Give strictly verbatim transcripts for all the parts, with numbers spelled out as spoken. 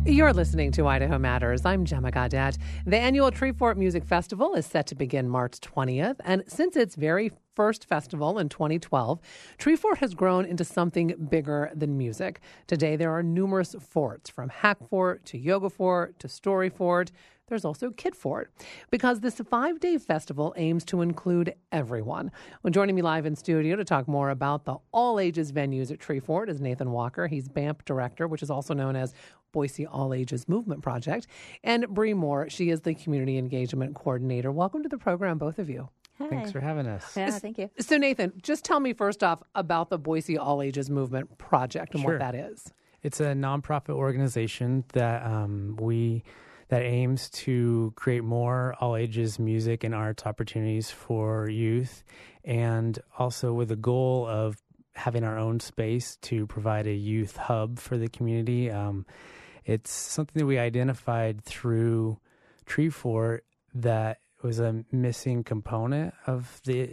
You're listening to Idaho Matters. I'm Gemma Gaudette. The annual Treefort Music Festival is set to begin March twentieth, and since its very first festival in twenty twelve, Treefort has grown into something bigger than music. Today, there are numerous forts, from Hack Fort to Yoga Fort to Story Fort. There's also Kid Fort, because this five-day festival aims to include everyone. Well, joining me live in studio to talk more about the all-ages venues at Treefort is Nathan Walker. He's B A M P Director, which is also known as Boise All-Ages Movement Project, and Bree Moore. She is the Community Engagement Coordinator. Welcome to the program, both of you. Hi. Thanks for having us. Yeah, thank you. So, Nathan, just tell me first off about the Boise All-Ages Movement Project and Sure. what that is. It's a nonprofit organization that um, we that aims to create more all-ages music and arts opportunities for youth, and also with the goal of having our own space to provide a youth hub for the community. Um, it's something that we identified through Treefort that was a missing component of the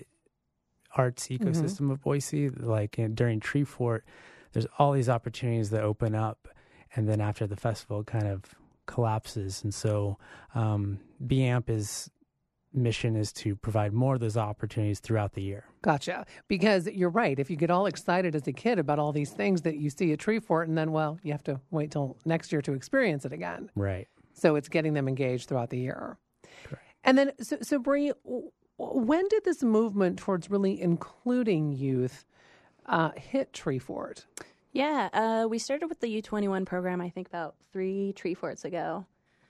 arts ecosystem mm-hmm. of Boise. Like in, during Treefort, there's all these opportunities that open up, and then after the festival, it kind of collapses. And so um, B A M P's mission is to provide more of those opportunities throughout the year. Gotcha. Because you're right. If you get all excited as a kid about all these things that you see at Treefort, and then, well, you have to wait till next year to experience it again. Right. So it's getting them engaged throughout the year. Correct. And then, so, so Bree, when did this movement towards really including youth uh, hit Treefort? Yeah, uh, we started with the U twenty-one program, I think, about three Treeforts ago.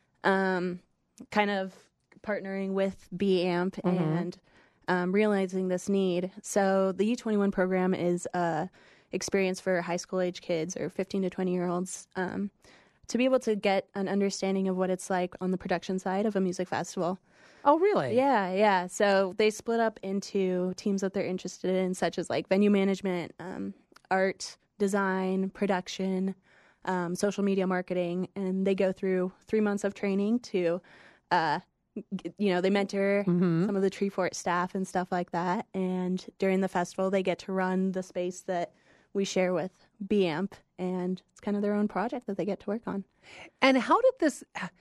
Um, kind of partnering with B A M P mm-hmm. and um, realizing this need. So the U twenty-one program is a experience for high school age kids or fifteen to twenty year olds um, to be able to get an understanding of what it's like on the production side of a music festival. Oh, really? Yeah, yeah. So they split up into teams that they're interested in, such as like venue management, um, art, design, production, um, social media marketing, and they go through three months of training to, uh, you know, they mentor mm-hmm. some of the Treefort staff and stuff like that. And during the festival, they get to run the space that we share with B A M P, and it's kind of their own project that they get to work on. And how did this,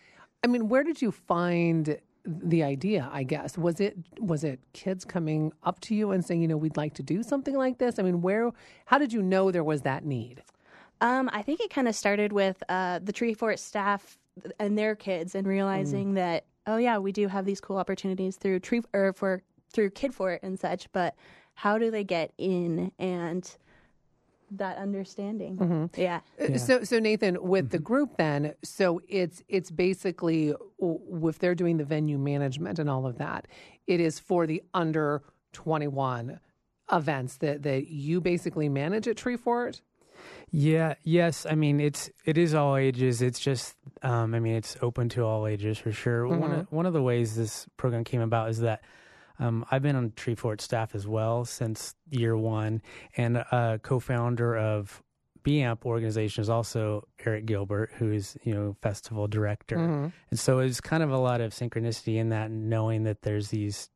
I mean, where did you find the idea, I guess? Was it was it kids coming up to you and saying, you know, we'd like to do something like this? I mean, where, how did you know there was that need? Um, I think it kind of started with uh, the Treefort staff and their kids, and realizing mm. that, oh yeah, we do have these cool opportunities through Tree or for through Kid Fort and such, but how do they get in? And that understanding. Mm-hmm. Yeah. yeah. So, so Nathan, with mm-hmm. the group then, so it's it's basically, if they're doing the venue management and all of that, it is for the under twenty-one events that, that you basically manage at Treefort? Yeah, yes. I mean, it's it is all ages. It's just, um, I mean, it's open to all ages for sure. Mm-hmm. One of, one of the ways this program came about is that Um, I've been on Treefort staff as well since year one, and a co-founder of B A M P organization is also Eric Gilbert, who is, you know, festival director. Mm-hmm. And so it's kind of a lot of synchronicity in that, knowing that there's these,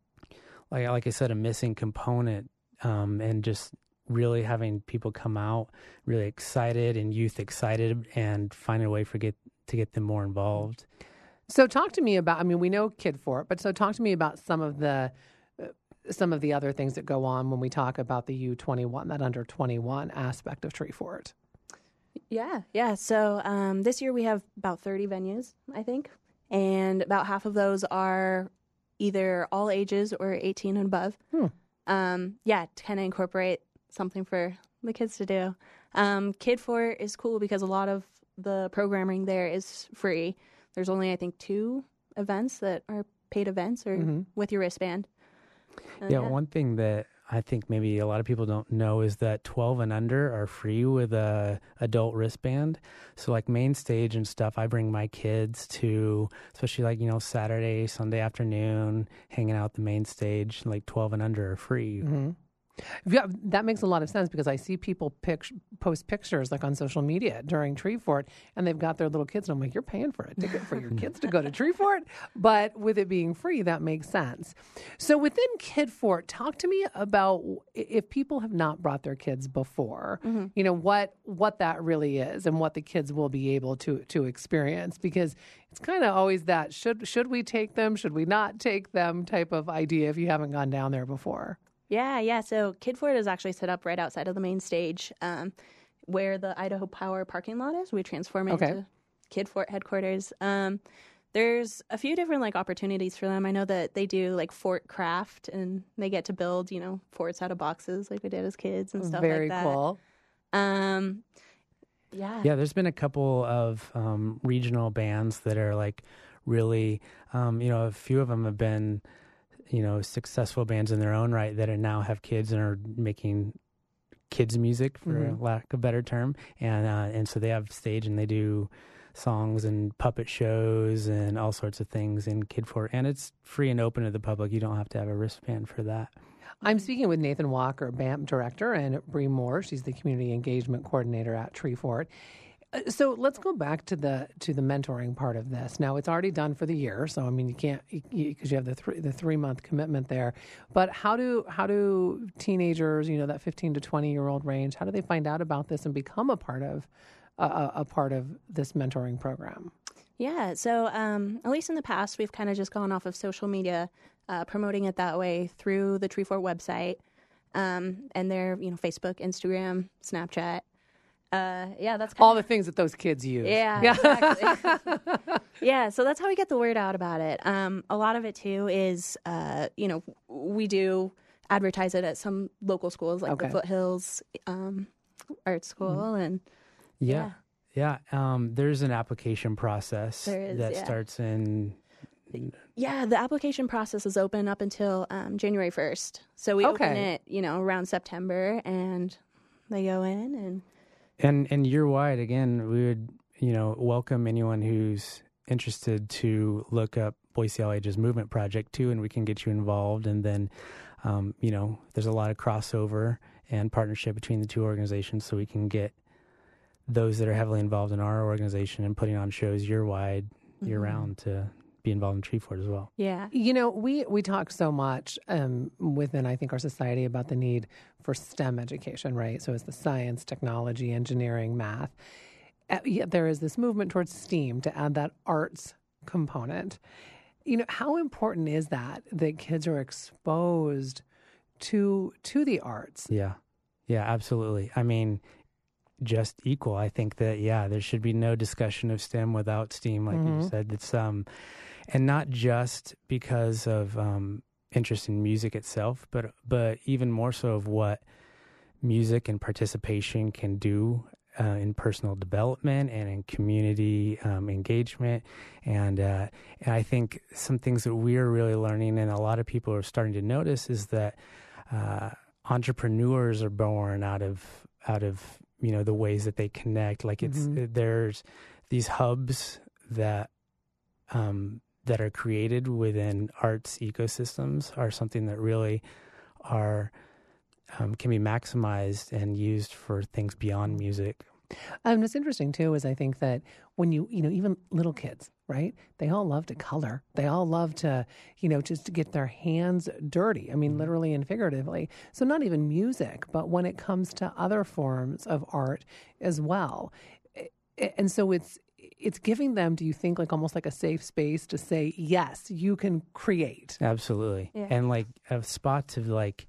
like like I said, a missing component, um, and just really having people come out really excited and youth excited, and finding a way for get to get them more involved. So talk to me about, I mean, we know Kid Fort, but so talk to me about some of the uh, some of the other things that go on when we talk about the U twenty-one, that under twenty-one aspect of Treefort. Yeah, yeah. So um, this year we have about thirty venues, I think, and about half of those are either all ages or eighteen and above. Hmm. Um, yeah, to kind of incorporate something for the kids to do. Um, Kid Fort is cool because a lot of the programming there is free. There's only, I think, two events that are paid events or mm-hmm. with your wristband. Uh, yeah, yeah, one thing that I think maybe a lot of people don't know is that twelve and under are free with a adult wristband. So like main stage and stuff, I bring my kids to, especially like, you know, Saturday, Sunday afternoon, hanging out at the main stage, like twelve and under are free. Mm-hmm. Yeah, that makes a lot of sense because I see people pic- post pictures like on social media during Treefort, and they've got their little kids, and I'm like, you're paying for a ticket for your kids to go to Treefort? But with it being free, that makes sense. So within KidFort, talk to me about if people have not brought their kids before, mm-hmm. you know, what what that really is and what the kids will be able to to experience, because it's kind of always that should should we take them, should we not take them type of idea if you haven't gone down there before. Yeah, yeah. So KidFort is actually set up right outside of the main stage, um, where the Idaho Power parking lot is. We transform it okay. into KidFort headquarters. Um, there's a few different like opportunities for them. I know that they do like fort craft, and they get to build, you know, forts out of boxes like we did as kids and stuff Very like that. Very cool. Um, yeah. Yeah, there's been a couple of um, regional bands that are like really, um, you know, a few of them have been, you know, successful bands in their own right that are now have kids and are making kids music, for mm-hmm. lack of a better term. And uh, and so they have stage and they do songs and puppet shows and all sorts of things in KidFort. And it's free and open to the public. You don't have to have a wristband for that. I'm speaking with Nathan Walker, B A M P director, and Bree Moore. She's the community engagement coordinator at Treefort. So let's go back to the to the mentoring part of this. Now it's already done for the year, so I mean you can't because you, you have the three the three month commitment there. But how do how do teenagers, you know, that fifteen to twenty year old range, how do they find out about this and become a part of uh, a part of this mentoring program? Yeah, so um, at least in the past, we've kind of just gone off of social media, uh, promoting it that way through the Treefort website, um, and their you know Facebook, Instagram, Snapchat. Uh, yeah, that's all the things that those kids use. Yeah, yeah. Exactly. Yeah, so that's how we get the word out about it. Um, a lot of it too is, uh, you know, we do advertise it at some local schools like okay. the Foothills um, Art School, mm-hmm. and yeah, yeah. yeah. Um, there's an application process there is, that yeah. starts in. Yeah, the application process is open up until um, January first. So we okay. open it, you know, around September, and they go in and. And and year wide, again, we would, you know, welcome anyone who's interested to look up Boise All Ages Movement Project too, and we can get you involved. And then, um, you know, there's a lot of crossover and partnership between the two organizations, so we can get those that are heavily involved in our organization and putting on shows year wide, mm-hmm. year round to be involved in Treefort as well. Yeah. You know, we, we talk so much um, within, I think, our society about the need for STEM education, right? So it's the science, technology, engineering, math. Uh, yet there is this movement towards STEAM to add that arts component. You know, how important is that, that kids are exposed to to the arts? Yeah. Yeah, absolutely. I mean, just equal. I think that, yeah, there should be no discussion of STEM without STEAM, like mm-hmm. you said. It's um, and not just because of um, interest in music itself, but but even more so of what music and participation can do uh, in personal development and in community um, engagement. And, uh, and I think some things that we're really learning and a lot of people are starting to notice is that uh, entrepreneurs are born out of out of you know the ways that they connect. Like it's mm-hmm. there's these hubs that um, that are created within arts ecosystems are something that really are um, can be maximized and used for things beyond music. Um, what's interesting too is I think that when you you know even little kids, right? They all love to color. They all love to you know just to get their hands dirty. I mean, mm-hmm. literally and figuratively. So not even music, but when it comes to other forms of art as well. And so it's it's giving them, do you think, like almost like a safe space to say, yes, you can create. Absolutely. Yeah. And like a spot to like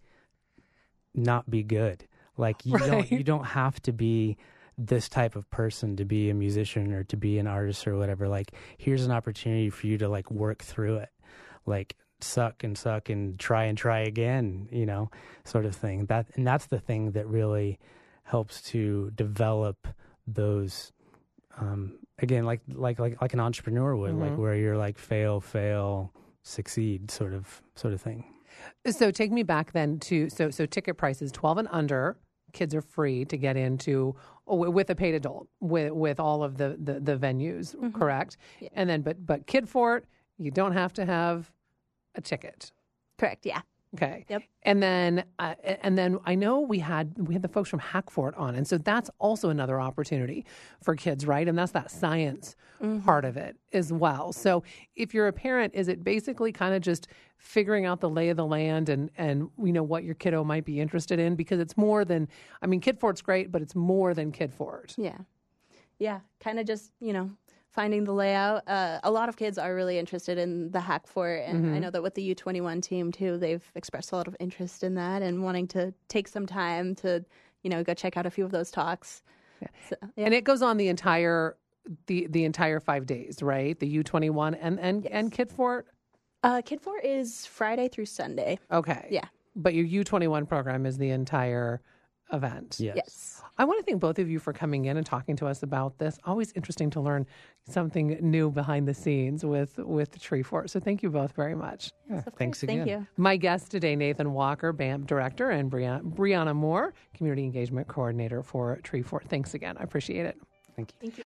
not be good. Like you right. don't you don't have to be this type of person to be a musician or to be an artist or whatever. Like here's an opportunity for you to like work through it. Like suck and suck and try and try again, you know, sort of thing. That and that's the thing that really helps to develop those um again like like like like an entrepreneur would, mm-hmm. like where you're like fail, fail, succeed sort of sort of thing. So take me back then to so so ticket prices twelve and under. Kids are free to get into with a paid adult with with all of the the, the venues, mm-hmm. correct? Yeah. And then but but KidFort, you don't have to have a ticket. Correct. Yeah. Okay. Yep. And then, uh, and then I know we had we had the folks from Hackfort on, and so that's also another opportunity for kids, right? And that's that science mm-hmm. part of it as well. So, if you're a parent, is it basically kind of just figuring out the lay of the land and and you know what your kiddo might be interested in? Because it's more than, I mean, KidFort's great, but it's more than KidFort. Yeah, yeah, kind of just you know. finding the layout. Uh, a lot of kids are really interested in the Hackfort, and mm-hmm. I know that with the U twenty-one team too, they've expressed a lot of interest in that and wanting to take some time to, you know, go check out a few of those talks. Yeah. So, yeah. And it goes on the entire the the entire five days, right? The U twenty-one and and yes. and KidFort. Uh, KidFort is Friday through Sunday. Okay. Yeah. But your U twenty-one program is the entire event. Yes. yes. I want to thank both of you for coming in and talking to us about this. Always interesting to learn something new behind the scenes with, with Treefort. So thank you both very much. Yeah, thanks again. Thank you. My guests today, Nathan Walker, B A M Director, and Brianna, Brianna Moore, Community Engagement Coordinator for Treefort. Thanks again. I appreciate it. Thank you. Thank you.